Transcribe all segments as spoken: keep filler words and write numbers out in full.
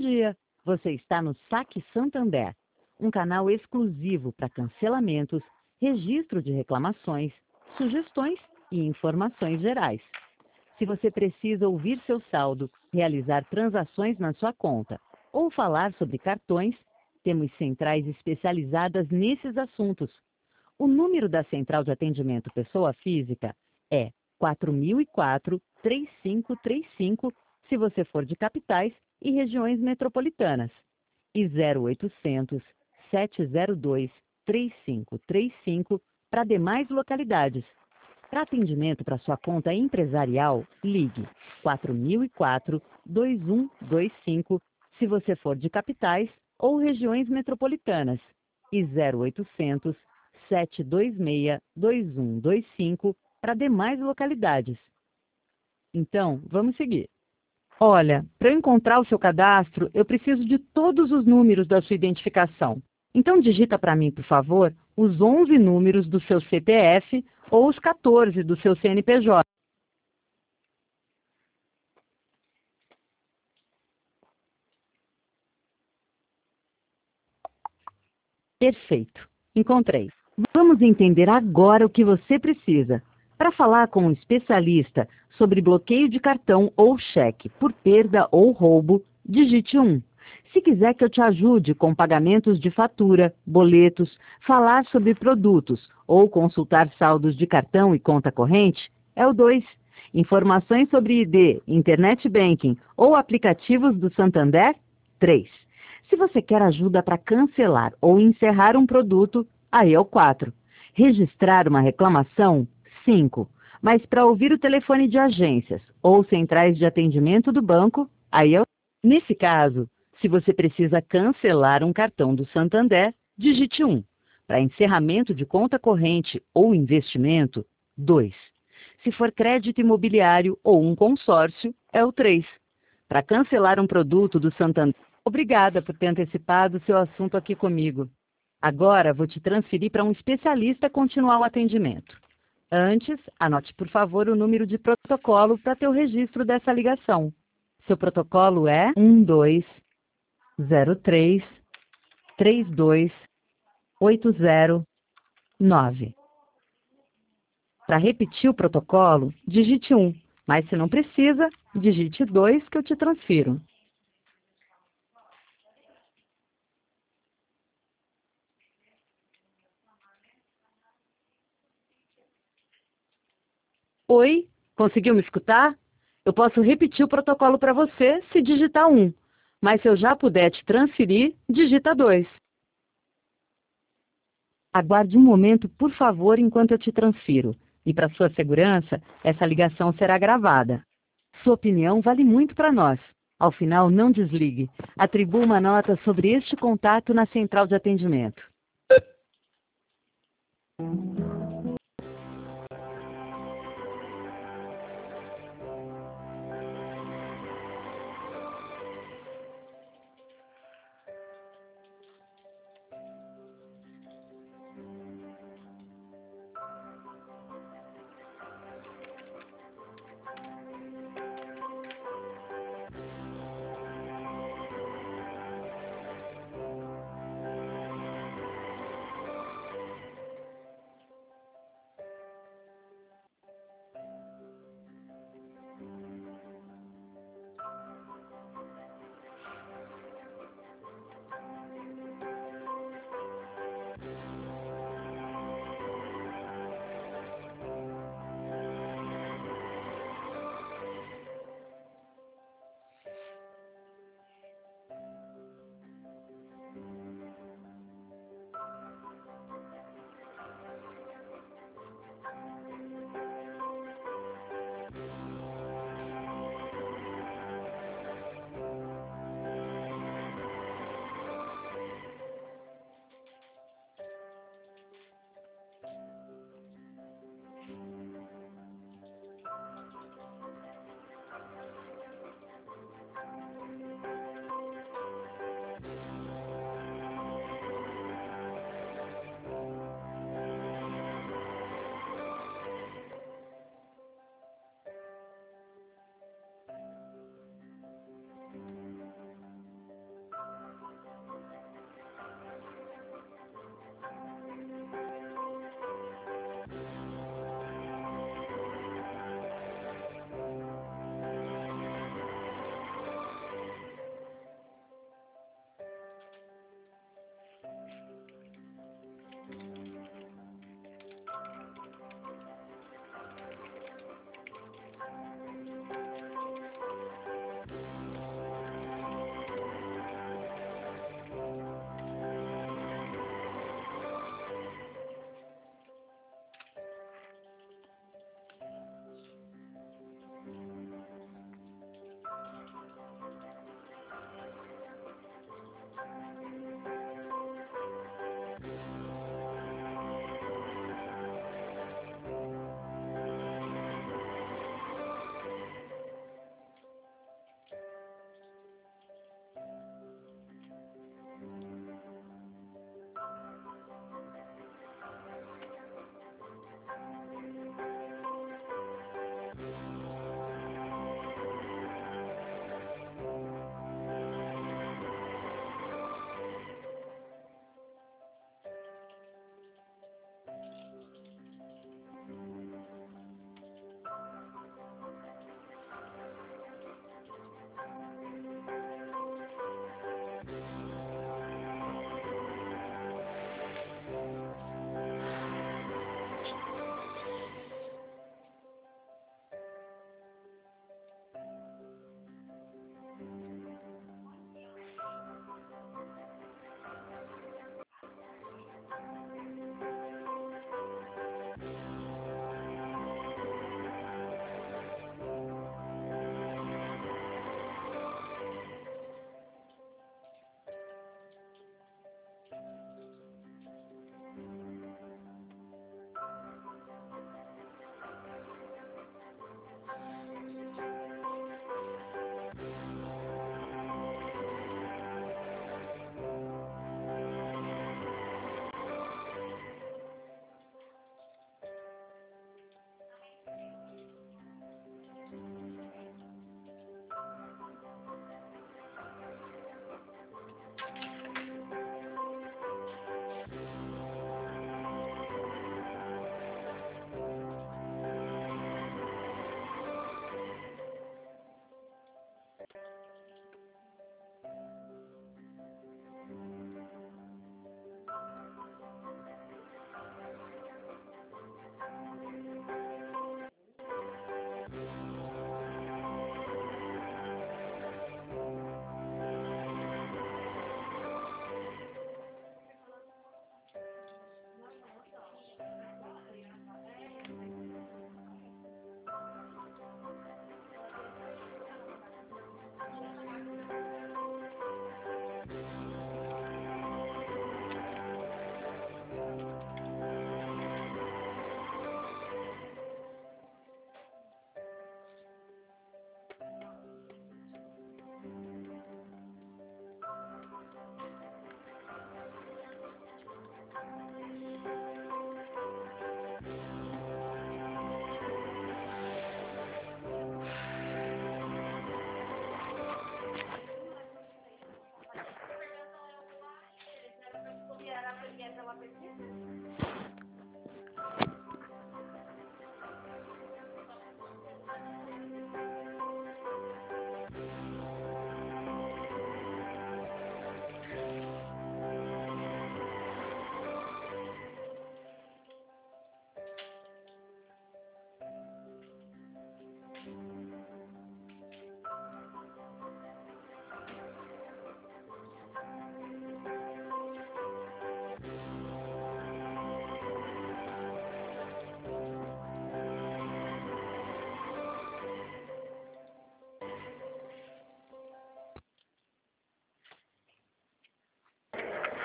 dia! Você está no Saque Santander, um canal exclusivo para cancelamentos, registro de reclamações, sugestões e informações gerais. Se você precisa ouvir seu saldo, realizar transações na sua conta ou falar sobre cartões, temos centrais especializadas nesses assuntos. O número da Central de Atendimento Pessoa Física é quatro mil e quatro, três cinco três cinco, se você for de capitais e regiões metropolitanas, e zero oitocentos, sete zero dois, três cinco três cinco para demais localidades. Para atendimento para sua conta empresarial, ligue quatro mil e quatro, dois um dois cinco, se você for de capitais ou regiões metropolitanas, e zero oitocentos, sete dois seis, dois um dois cinco para demais localidades. Então, vamos seguir. Olha, para eu encontrar o seu cadastro, eu preciso de todos os números da sua identificação. Então digita para mim, por favor, os onze números do seu C P F ou os quatorze do seu C N P J. Perfeito. Encontrei. Vamos entender agora o que você precisa. Para falar com um especialista sobre bloqueio de cartão ou cheque por perda ou roubo, digite um. Se quiser que eu te ajude com pagamentos de fatura, boletos, falar sobre produtos ou consultar saldos de cartão e conta corrente, é o dois. Informações sobre I D, Internet Banking ou aplicativos do Santander, três. Se você quer ajuda para cancelar ou encerrar um produto, aí é o quatro. Registrar uma reclamação, cinco. Mas para ouvir o telefone de agências ou centrais de atendimento do banco, aí é o... Nesse caso, se você precisa cancelar um cartão do Santander, digite um. Para encerramento de conta corrente ou investimento, dois. Se for crédito imobiliário ou um consórcio, é o três. Para cancelar um produto do Santander, obrigada por ter antecipado o seu assunto aqui comigo. Agora vou te transferir para um especialista continuar o atendimento. Antes, anote por favor o número de protocolo para ter o registro dessa ligação. Seu protocolo é um dois zero três três dois oito zero nove. Para repetir o protocolo, digite um, mas se não precisa, digite dois que eu te transfiro. Oi, conseguiu me escutar? Eu posso repetir o protocolo para você se digitar um, mas se eu já puder te transferir, digita dois. Aguarde um momento, por favor, enquanto eu te transfiro. E para sua segurança, essa ligação será gravada. Sua opinião vale muito para nós. Ao final, não desligue. Atribua uma nota sobre este contato na central de atendimento.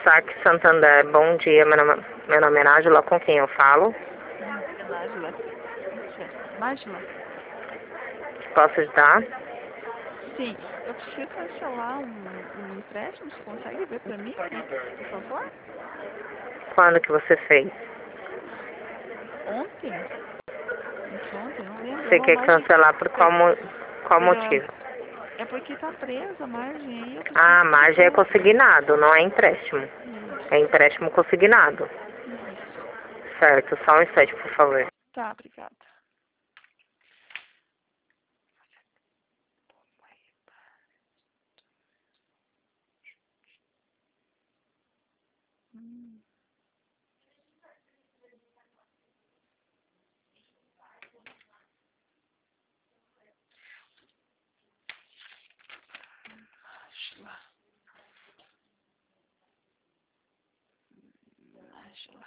Saque Santander, bom dia, meu nome, meu nome é Nájila, com quem eu falo? Nájila. Nájila. Posso ajudar? Sim, eu preciso cancelar um, um empréstimo, você consegue ver para mim, por favor? Quando que você fez? Ontem? Anteontem, não lembro, é Você uma quer margem... cancelar por qual, mo- qual Perdão, motivo? é, é porque tá presa a margem aí, eu Ah, preciso a margem é quitar. consignado, não é empréstimo. Isso, É empréstimo consignado. isso. Certo, só um instante, por favor. Tá, obrigada. Hum. Nájila. Nájila.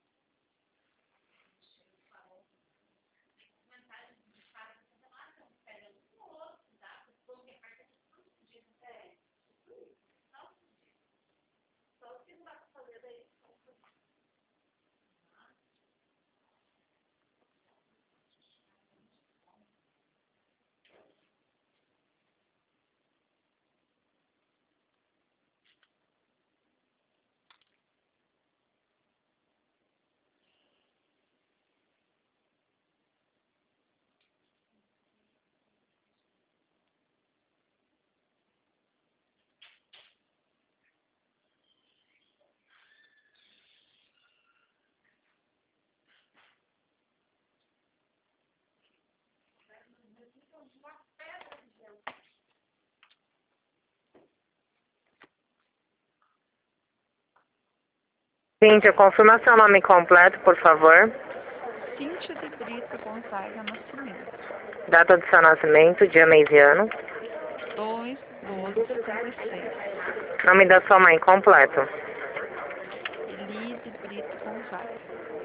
Cíntia, confirma seu nome completo, por favor. Cíntia de Brito Gonzaga Nascimento. Data do seu nascimento, dia, mês e ano. dois, doze, setenta e seis. Nome da sua mãe completo. Elise Brito Gonzaga.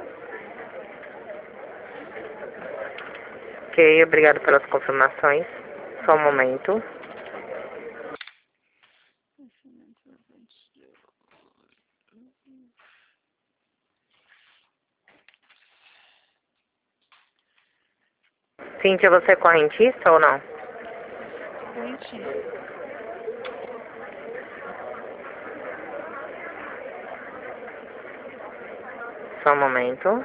Ok, obrigado pelas confirmações. Só um momento. Cíntia, você é correntista ou não? Correntista. Só um momento.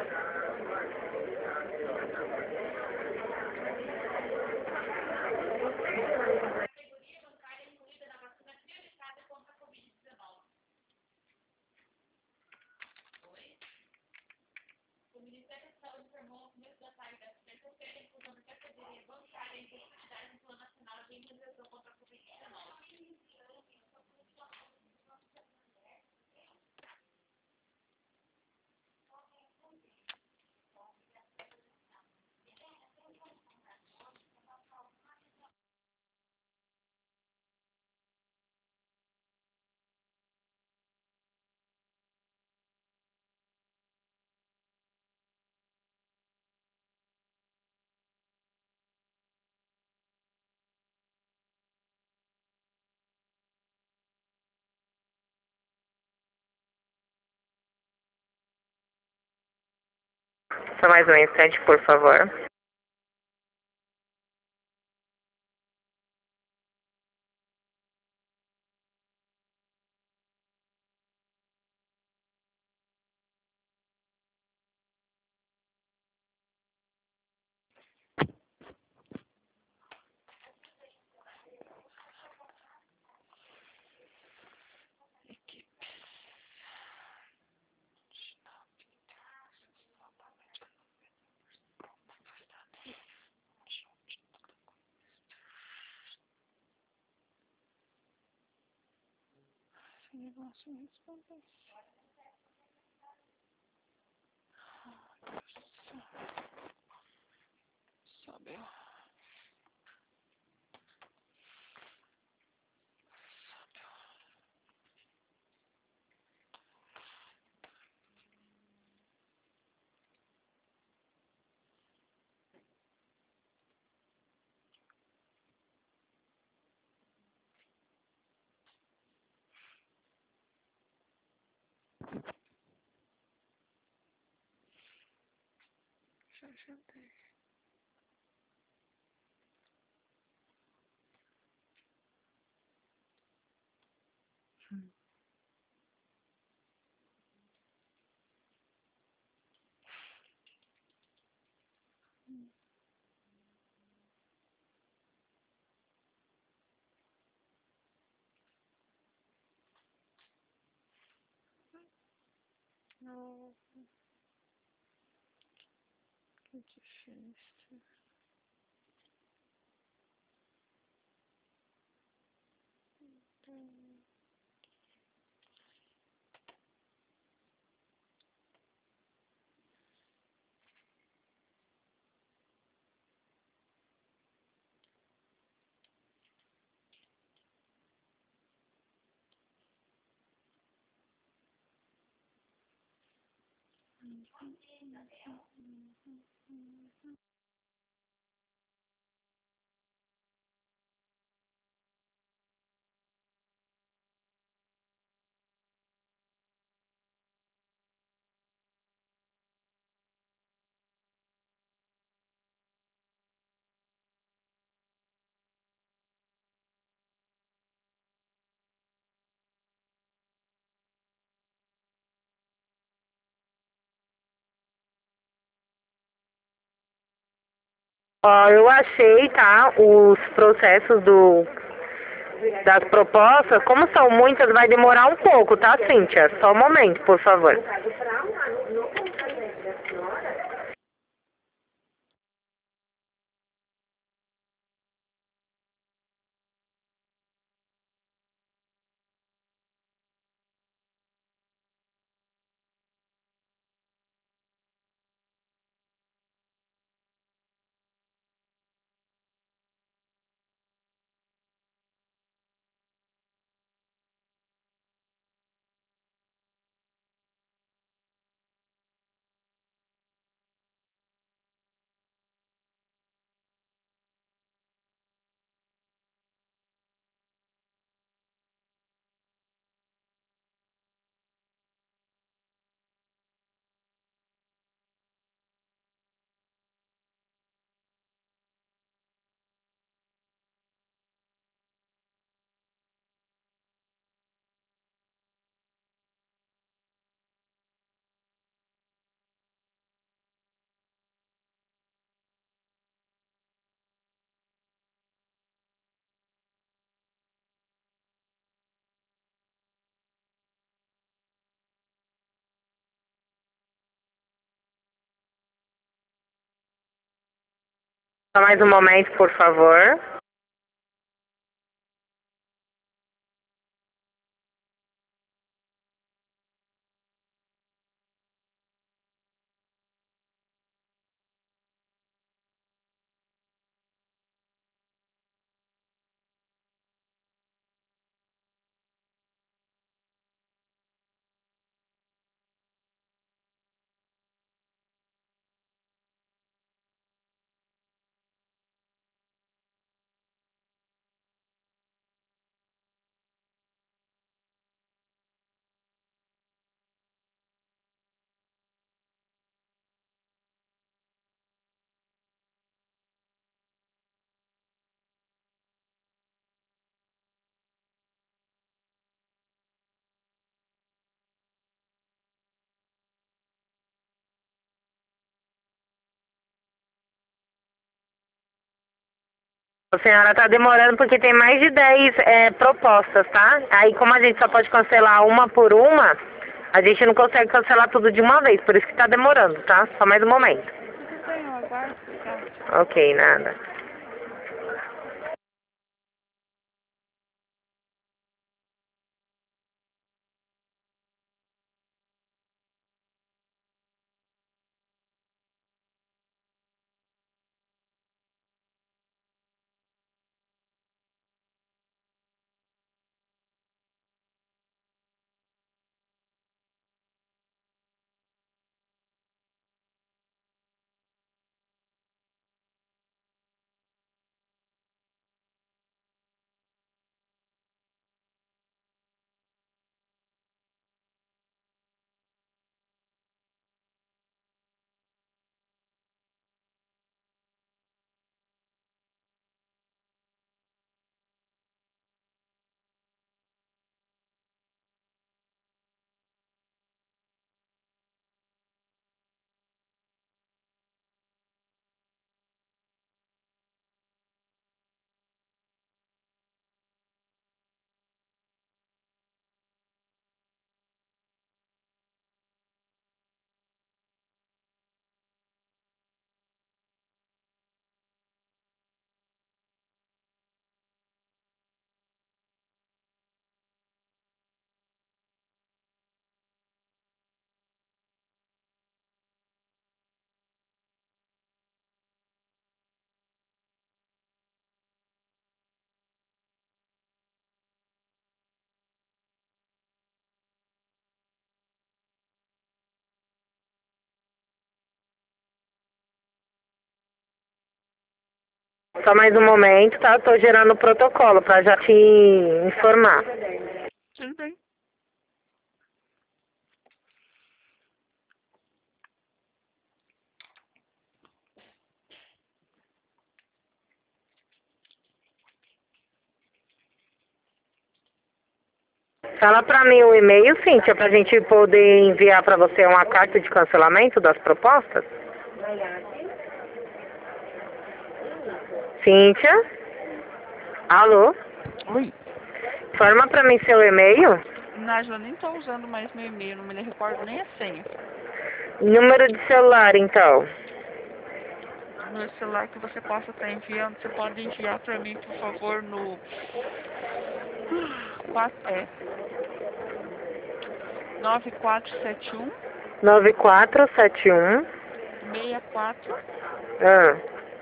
Só mais um instante, por favor. Sobe. já dei. Hum. Não, que difícil. Hum. Ó, eu achei, tá, os processos do, das propostas. Como são muitas, vai demorar um pouco, tá, Cíntia? Só um momento, por favor. Só mais um momento, por favor. A senhora tá demorando porque tem mais de dez é, propostas, tá? Aí como a gente só pode cancelar uma por uma, a gente não consegue cancelar tudo de uma vez, por isso que tá demorando, tá? Só mais um momento. Tudo bem, eu aguardo, obrigada. Ok, nada. Só mais um momento, tá? Tô gerando o protocolo pra já te informar. Tudo bem. Fala pra mim o e-mail, Cíntia, pra gente poder enviar pra você uma carta de cancelamento das propostas. Cíntia? Alô? Oi. Forma pra mim seu e-mail. Nájila, nem tô usando mais meu e-mail, não me recordo nem a senha. Número de celular, então. No celular que você possa estar enviando, você pode enviar para mim, por favor, no quatro, é, nove quatro sete um, nove quatro sete um. seis quatro Ah.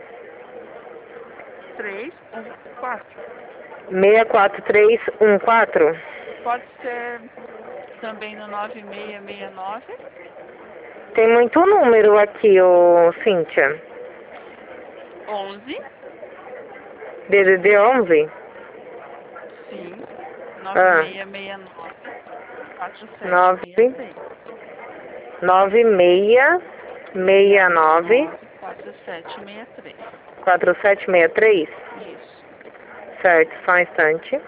três um quatro. seis quatro três um quatro. Pode ser também no nove seis seis nove. Tem muito número aqui, ô Cíntia. onze. D D D onze? Sim. Ah. nove seis seis nove quatro sete nove seis três. nove seis seis nove quatro sete seis três. quatro sete seis três? Isso. Certo, só um instante.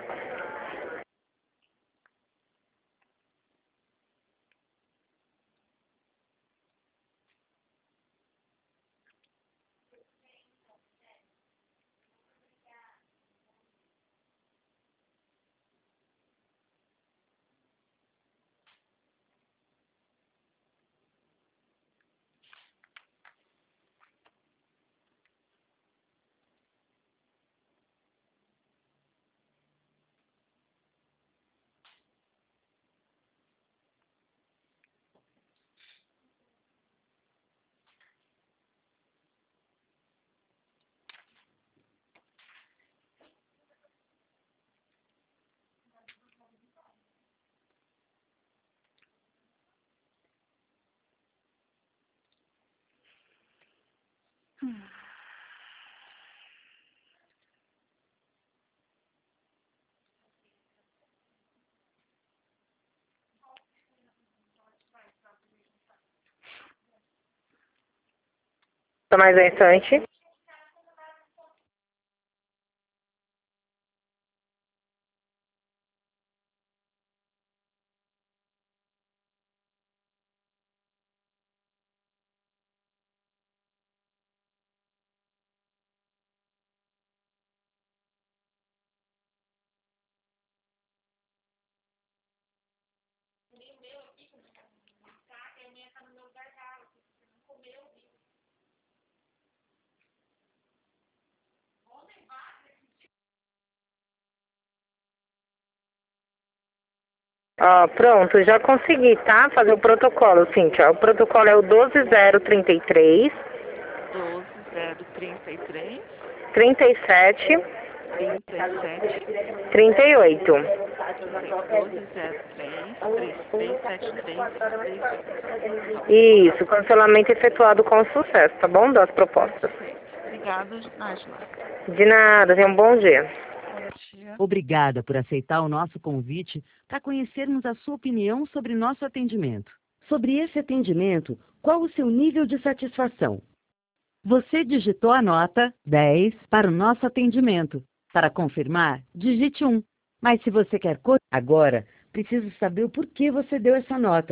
Hum. Só mais um instante. Ó, pronto, já consegui, tá? Fazer o protocolo, Cíntia. O protocolo é o doze zero trinta e três. doze zero trinta e três. trinta e sete. trinta e sete. trinta e oito. doze zero três. três três sete três três oito. Isso, cancelamento efetuado com sucesso, tá bom? Das propostas. Obrigada, Nájila. De nada, tenha um bom dia. Bom dia. Obrigada por aceitar o nosso convite para conhecermos a sua opinião sobre nosso atendimento. Sobre esse atendimento, qual o seu nível de satisfação? Você digitou a nota dez para o nosso atendimento. Para confirmar, digite um. Mas se você quer... co- Agora, preciso saber o porquê você deu essa nota.